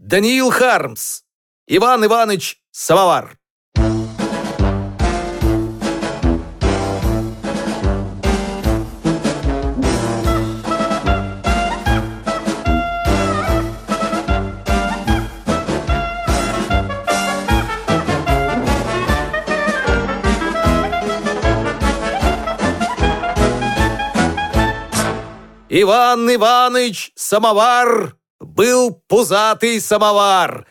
Даниил Хармс. Иван Иваныч Самовар. Иван Иваныч Самовар был пузатый самовар,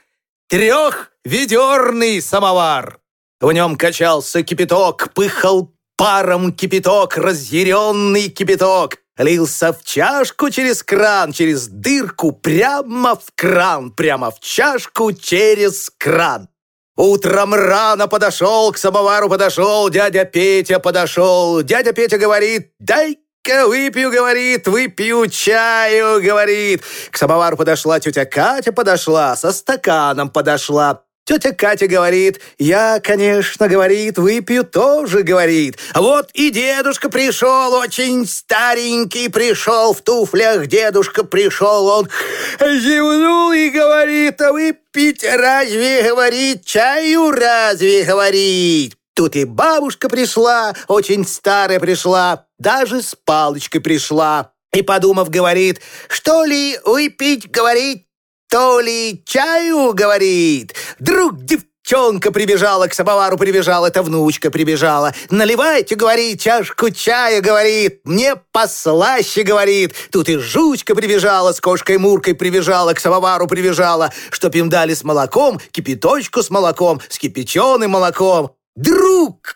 трехведерный самовар. В нем качался кипяток, пыхал паром кипяток, разъяренный кипяток. Лился в чашку через кран, через дырку, прямо в кран, прямо в чашку через кран. Утром рано подошел, к самовару подошел, дядя Петя подошел. Дядя Петя говорит: «Дай-ка выпью, — говорит, — выпью чаю, — говорит». К самовару подошла тетя Катя, подошла, со стаканом подошла. Тетя Катя говорит: «Я, конечно, — говорит, — выпью тоже, — говорит». А вот и дедушка пришел, очень старенький пришел, в туфлях дедушка пришел. Он зевнул и говорит: «А выпить разве, — говорит, — чаю разве, — говорит». Тут и бабушка пришла, очень старая пришла, даже с палочкой пришла. И, подумав, говорит: «Что ли выпить, — говорит, — то ли чаю, — говорит». Вдруг девчонка прибежала, к самовару прибежала, это внучка прибежала. «Наливайте, — говорит, — чашку чая, — говорит, — мне послаще, — говорит». Тут и жучка прибежала, с кошкой Муркой прибежала, к самовару прибежала, чтоб им дали с молоком, кипяточку с молоком, с кипяченым молоком. Друг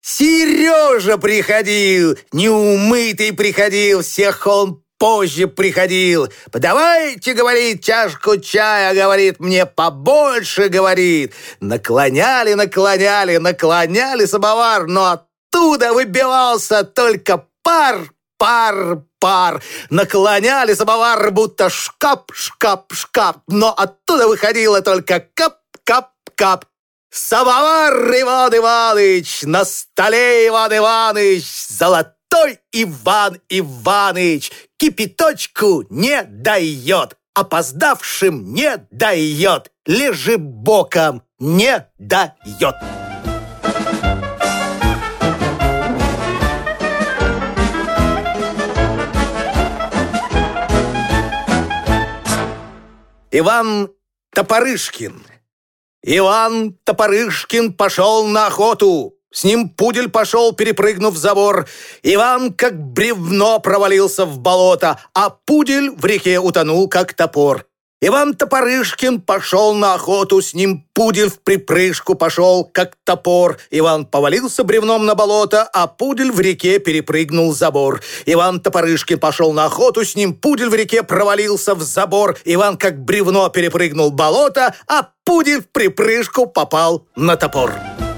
Сережа приходил, неумытый приходил, всех он позже приходил. «Подавайте, — говорит, — чашку чая, — говорит, — мне побольше, — говорит». Наклоняли, наклоняли, наклоняли самовар, но оттуда выбивался только пар, пар, пар. Наклоняли самовар, будто шкап, шкап, шкап, но оттуда выходило только кап, кап, кап. Самовар, Иван Иваныч, на столе, Иван Иваныч, золотой Иван Иваныч, кипяточку не дает, опоздавшим не дает, лежебоком не дает. Иван Топорышкин. Иван Топорышкин пошел на охоту. С ним пудель пошел, перепрыгнув забор. Иван, как бревно, провалился в болото, а пудель в реке утонул, как топор. Иван Топорышкин пошел на охоту, с ним пудель в припрыжку пошел, как топор. Иван повалился бревном на болото, а пудель в реке перепрыгнул забор. Иван Топорышкин пошел на охоту, с ним пудель в реке провалился в забор. Иван, как бревно, перепрыгнул болото, а пудель в припрыжку попал на топор.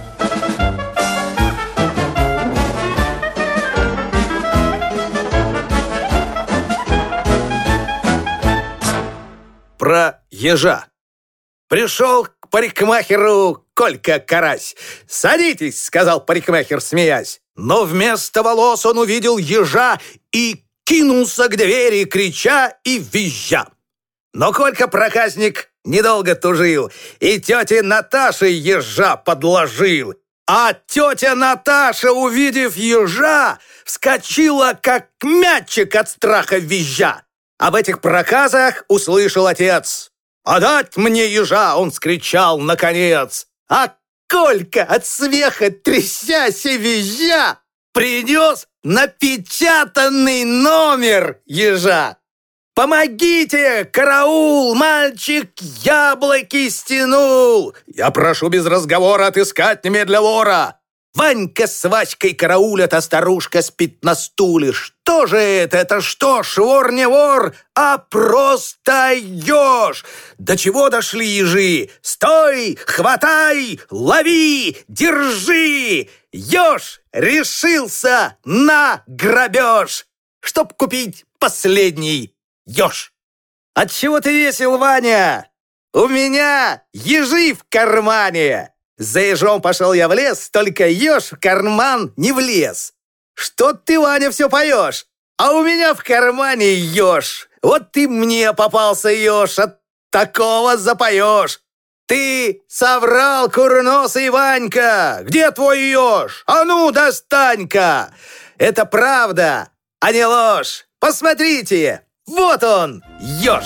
Про ежа. Пришел к парикмахеру Колька Карась. «Садитесь, — сказал парикмахер, смеясь». Но вместо волос он увидел ежа и кинулся к двери, крича и визжа. Но Колька-проказник недолго тужил, и тете Наташе ежа подложил. А тетя Наташа, увидев ежа, вскочила, как мячик от страха визжа. Об этих проказах услышал отец. «Отдать мне ежа!» — он скричал наконец. А Колька от смеха, трясясь и визжа, принес напечатанный номер ежа. «Помогите! Караул! Мальчик яблоки стянул! Я прошу без разговора отыскать немедля вора!» Ванька с Васькой караулят, а старушка спит на стуле. Что же это? Это что ж, вор не вор, а просто еж? До чего дошли ежи? Стой, хватай, лови, держи! Еж решился на грабеж, чтоб купить последний еж. Отчего ты весел, Ваня? У меня ежи в кармане. За ежом пошел я в лес, только еж в карман не влез. Что ты, Ваня, все поешь? А у меня в кармане еж. Вот и мне попался еж. От такого запоешь. Ты соврал, курносый Ванька! Где твой еж? А ну, достань-ка! Это правда, а не ложь. Посмотрите, вот он, еж.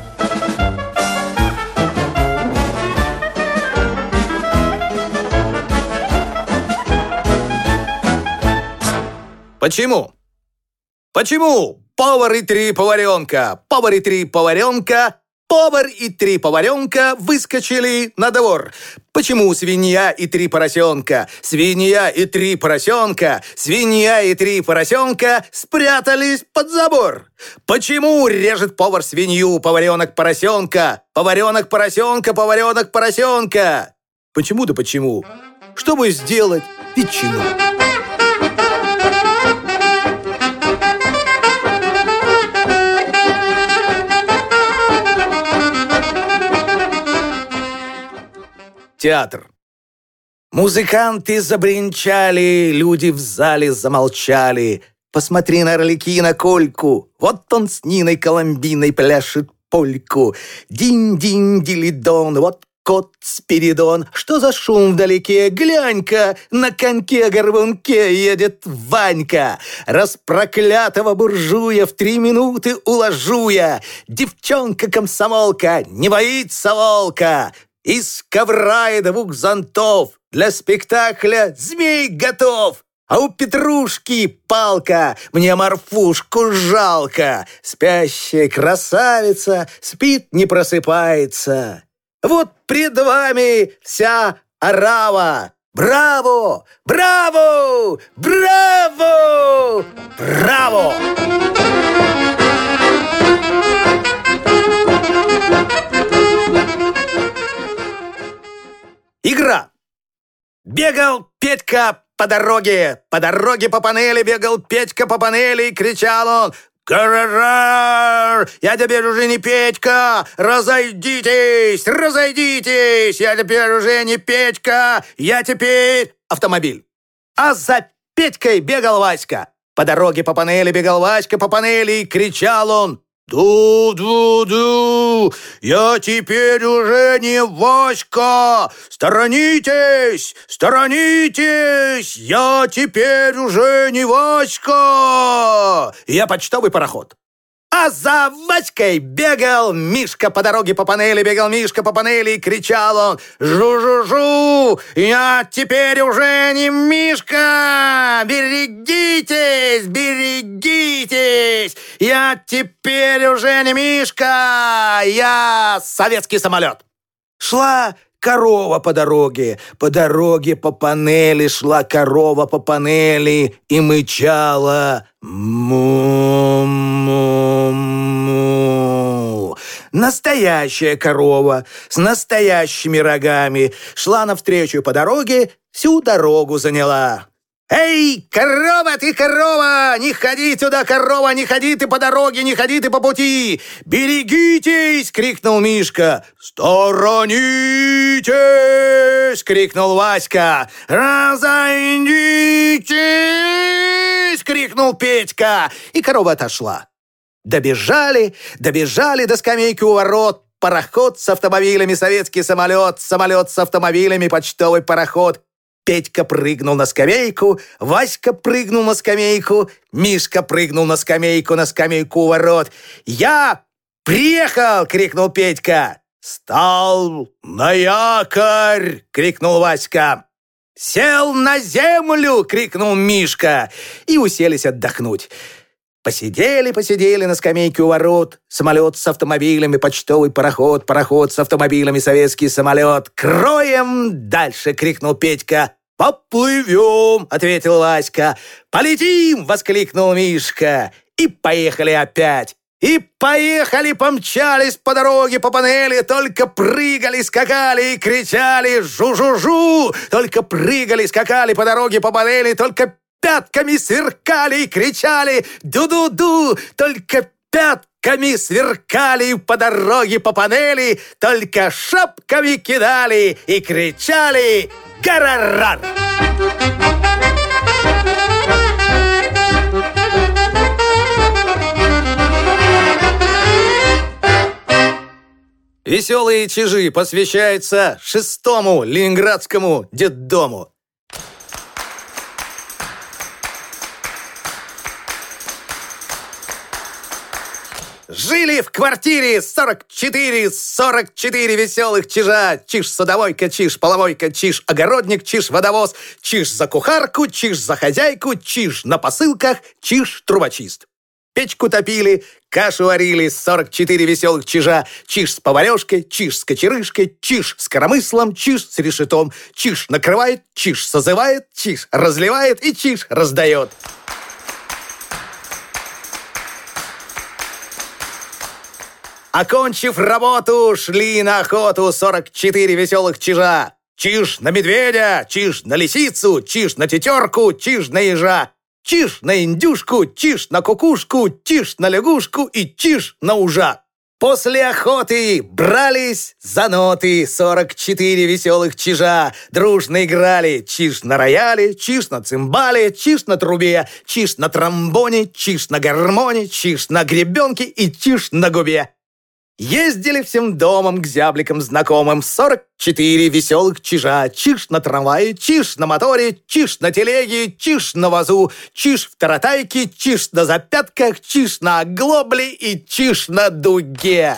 Почему? Почему повар и три поваренка, повар и три поваренка, повар и три поваренка выскочили на двор? Почему свинья и три поросенка, свинья и три поросенка, свинья и три поросенка спрятались под забор? Почему режет повар свинью, поваренок поросенка, поваренок поросенка, поваренок поросенка? Почему да почему? Чтобы сделать ветчину. Театр. Музыканты забринчали, люди в зале замолчали. Посмотри на Арлекина Кольку, вот он с Ниной Коломбиной пляшет польку. Динь-динь-дилидон, вот кот Спиридон. Что за шум вдалеке? Глянь-ка, на коньке-горбунке едет Ванька. Распроклятого буржуя в 3 минуты уложу я. Девчонка-комсомолка не боится волка. Из ковра и 2 зонтов для спектакля змей готов. А у Петрушки палка, мне Марфушку жалко. Спящая красавица спит, не просыпается. Вот пред вами вся орава. Браво! Браво! Браво! Браво! Игра. Бегал Петька по дороге по панели бегал Петька по панели, и кричал он: «Гарарар! Я теперь уже не Петька! Разойдитесь! Разойдитесь! Я теперь уже не Петька! Я теперь автомобиль!» А за Петькой бегал Васька. По дороге по панели бегал Васька по панели, и кричал он: «Ду-ду-ду! Я теперь уже не Васька! Сторонитесь! Сторонитесь! Я теперь уже не Васька! Я почтовый пароход!» А за Васькой бегал Мишка по дороге по панели, бегал Мишка по панели, и кричал он: «Жу-жу-жу! Я теперь уже не Мишка! Берегитесь! Берегитесь! Я теперь уже не Мишка! Я советский самолет!» Шла корова по дороге по панели шла корова по панели и мычала: «Му-му-му». Настоящая корова с настоящими рогами шла навстречу по дороге, всю дорогу заняла. «Эй, корова ты, корова! Не ходи сюда, корова! Не ходи ты по дороге, не ходи ты по пути! Берегитесь!» — крикнул Мишка. «Сторонитесь!» — крикнул Васька. «Разойдитесь!» — крикнул Петька. И корова отошла. Добежали до скамейки у ворот. Пароход с автомобилями, советский самолет, самолет с автомобилями, почтовый пароход. Петька прыгнул на скамейку, Васька прыгнул на скамейку, Мишка прыгнул на скамейку у ворот. «Я приехал!» — крикнул Петька. «Стал на якорь!» — крикнул Васька. «Сел на землю!» — крикнул Мишка. И уселись отдохнуть. Посидели на скамейке у ворот. Самолет с автомобилями, почтовый пароход, пароход с автомобилями, советский самолет. «Кроем дальше!» — крикнул Петька. «Поплывем!» — ответил Васька. «Полетим!» — воскликнул Мишка. И поехали опять. И поехали, помчались по дороге по панели, только прыгали, скакали и кричали «Жу-жу-жу!» Только прыгали, скакали по дороге по панели, только пятками сверкали и кричали «Ду-ду-ду!» Только пятками сверкали по дороге по панели, только шапками кидали и кричали «Гарарар!» Веселые чижи посвящаются 6-му Ленинградскому детдому. Жили в квартире 44 веселых чижа. Чиж-садовойка, чиж-половойка, чиж-огородник, чиж-водовоз, чиж за кухарку, чиж за хозяйку, чиж на посылках, чиж-трубочист. Печку топили, кашу варили 44 веселых чижа. Чиж с поварешкой, чиж с кочерышкой, чиж с коромыслом, чиж с решетом. Чиж накрывает, чиж созывает, чиж разливает и чиж раздает. Окончив работу, шли на охоту 44 веселых чижа. Чиж на медведя, чиж на лисицу, чиж на тетерку, чиж на ежа. Чиж на индюшку, чиж на кукушку, чиж на лягушку и чиж на ужа. После охоты брались за ноты 44 веселых чижа. Дружно играли чиж на рояле, чиж на цимбале, чиж на трубе, чиж на тромбоне, чиж на гармоне, чиж на гребенке и чиж на губе. Ездили всем домом к зябликам знакомым 44 веселых чижа. Чиж на трамвае, чиж на моторе, чиж на телеге, чиж на вазу, чиж в таратайке, чиж на запятках, чиж на оглобле и чиж на дуге.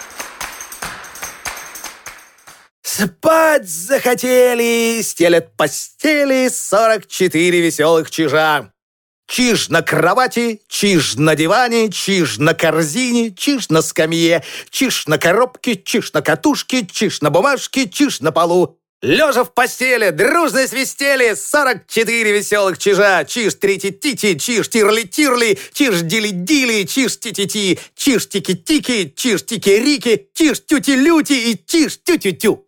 Спать захотели, стелят постели 44 веселых чижа. Чиж на кровати, чиж на диване, чиж на корзине, чиж на скамье, чиж на коробке, чиж на катушке, чиж на бумажке, чиж на полу. Лежа в постели, дружно свистели 44 веселых чижа. Чиж трити-тити, чиж тирли-тирли, чиж дили-дили, чиж ти-ти-ти, чиж тики-тики, чиж тики-рики, чиж тюти-люти и чиж тю-тю-тю.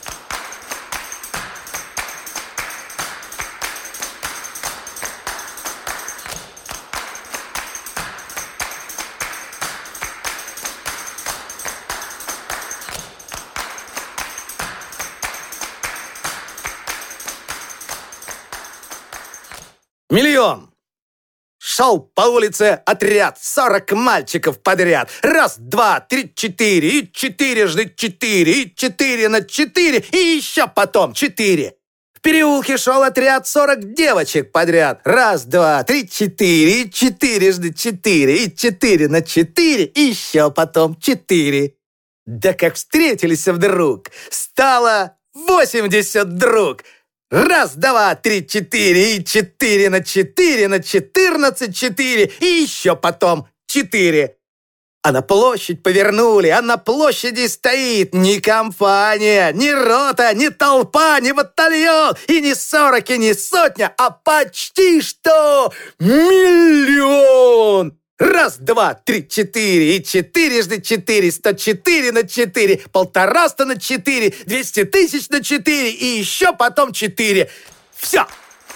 Миллион! Шел по улице отряд, 40 мальчиков подряд. Раз, два, три, четыре, и четырежды четыре, и 4 на 4, и еще потом 4. В переулке шел отряд 40 девочек подряд. Раз, два, три, четыре, и четырежды 4, и 4 на 4, и еще потом 4. Да как встретились вдруг, стало 80 друг. Раз, два, три, 4, и 4 на 4 на 14, 4, и еще потом 4. А на площадь повернули, а на площади стоит ни компания, ни рота, ни толпа, ни батальон, и не 40, и не сотня, а почти что миллион. Раз, два, три, 4, и четырежды 4, 104 на 4, 150 на 4, 200 тысяч на 4, и еще потом 4. Все!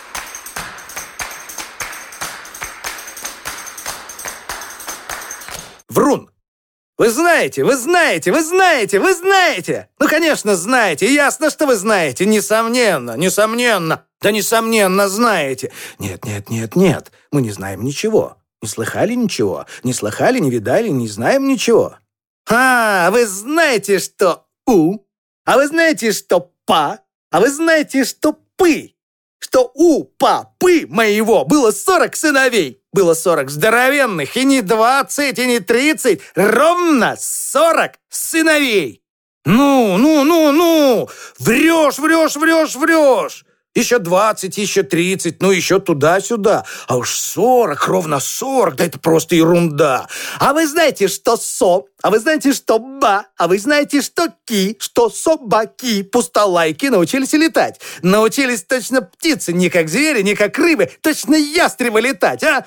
Врун! Вы знаете, вы знаете, вы знаете, вы знаете! Ну, конечно, знаете, ясно, что вы знаете, несомненно, несомненно, да несомненно знаете. Нет, нет, нет, нет, мы не знаем ничего. Не слыхали ничего? Не слыхали, не видали, не знаем ничего. А вы знаете, что «у», а вы знаете, что «па», а вы знаете, что «пы», что у папы моего было 40 сыновей, было 40 здоровенных, и не 20, и не 30, ровно 40 сыновей. Ну, врешь, врешь, врешь, врешь. Еще 20, еще 30, ну еще туда-сюда. А уж 40, ровно 40, да это просто ерунда. А вы знаете, что со, а вы знаете, что ба, а вы знаете, что ки, что собаки, пустолайки научились летать. Научились точно птицы, не как звери, не как рыбы, точно ястребы летать, а?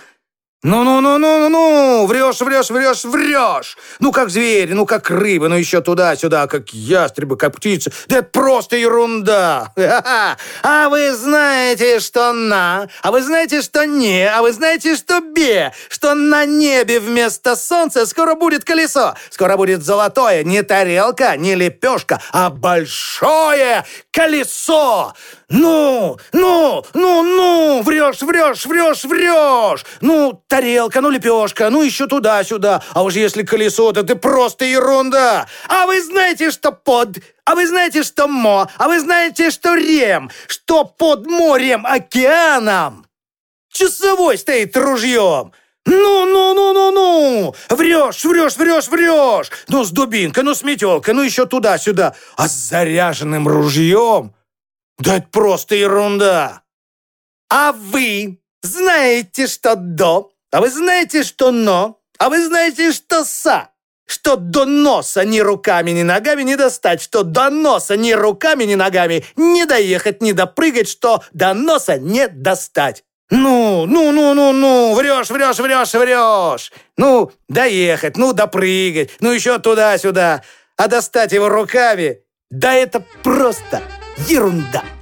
Ну, врешь, врешь, врешь, врешь. Ну, как звери, ну, как рыбы, ну, еще туда-сюда, как ястребы, как птицы. Да это просто ерунда. А вы знаете, что на, а вы знаете, что не, а вы знаете, что бе, что на небе вместо солнца скоро будет колесо, скоро будет золотое, не тарелка, не лепешка, а большое колесо. Ну, врешь, врешь, врешь, врешь. Ну, тарелка, ну, лепешка, ну, еще туда-сюда. А уж если колесо, то это просто ерунда. А вы знаете, что под, а вы знаете, что мо, а вы знаете, что рем, что под морем, океаном часовой стоит ружьем. Ну! Врешь! Ну, с дубинкой, ну, с метелкой, ну, еще туда-сюда. А с заряженным ружьем? Да это просто ерунда. А вы знаете, что до? А вы знаете, что но? А вы знаете, что са? Что до носа ни руками, ни ногами не достать, что до носа ни руками, ни ногами не доехать, не допрыгать, что до носа не достать. Ну, врешь. Ну, доехать, ну, допрыгать, ну, еще туда-сюда. А достать его руками, да это просто ерунда.